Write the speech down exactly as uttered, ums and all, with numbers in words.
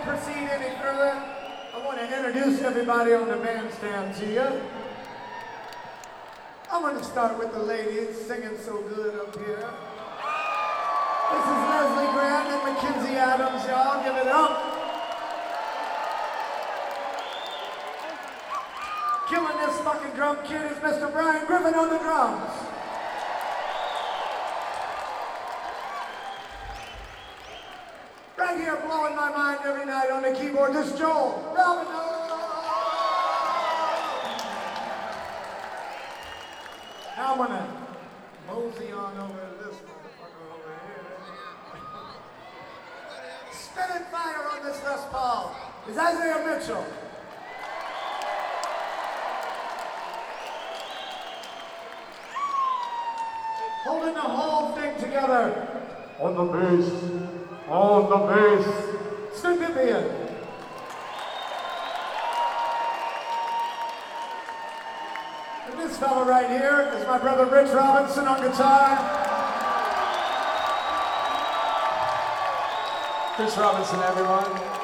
proceed any further, I want to introduce everybody on the bandstand to you. I'm going to start with the ladies singing so good up here. This is Leslie Grant and Mackenzie Adams, y'all. Give it up. Killing this fucking drum kid is Mister Brian Griffin on the drums. Right here, blowing my mind every night on the keyboard, this is Joel. Robin. Now I'm gonna mosey on over to this motherfucker over here. Spinning fire on this Les Paul is Isaiah Mitchell. Holding the whole thing together on the bass, on the bass, Sid Vivian. And this fella right here is my brother Rich Robinson on guitar. Chris Robinson, everyone.